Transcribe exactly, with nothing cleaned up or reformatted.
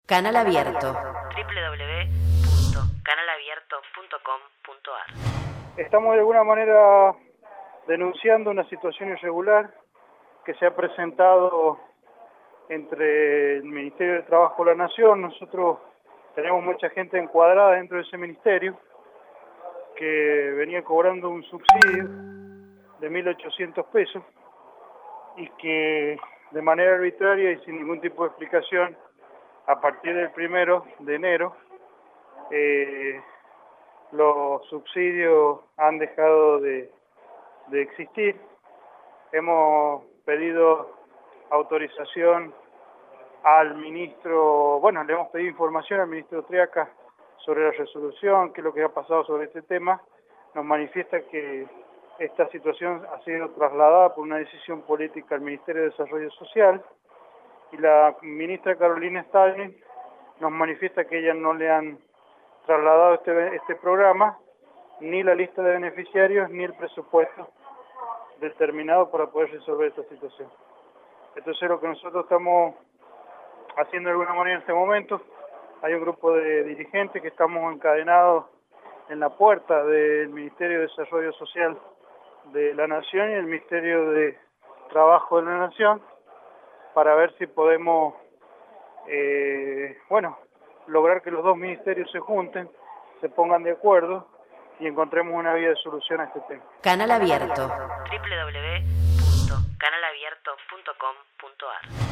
Canal Abierto. doble u doble u doble u punto canal abierto punto com punto a r. Estamos de alguna manera denunciando una situación irregular que se ha presentado entre el Ministerio de Trabajo de la Nación. Nosotros tenemos mucha gente encuadrada dentro de ese ministerio que venía cobrando un subsidio de mil ochocientos pesos y que de manera arbitraria y sin ningún tipo de explicación, a partir del primero de enero, eh, los subsidios han dejado de, de existir. Hemos pedido autorización al ministro, bueno, le hemos pedido información al ministro Triaca sobre la resolución, qué es lo que ha pasado sobre este tema. Nos manifiesta que esta situación ha sido trasladada por una decisión política al Ministerio de Desarrollo Social y la ministra Carolina Stalin nos manifiesta que ella no le han trasladado este, este programa, ni la lista de beneficiarios, ni el presupuesto determinado para poder resolver esta situación. Entonces lo que nosotros estamos haciendo de alguna manera en este momento, hay un grupo de dirigentes que estamos encadenados en la puerta del Ministerio de Desarrollo Social de la Nación y el Ministerio de Trabajo de la Nación para ver si podemos, eh, bueno, lograr que los dos ministerios se junten, se pongan de acuerdo y encontremos una vía de solución a este tema. Canal Abierto. doble u doble u doble u punto canal abierto punto com punto a r.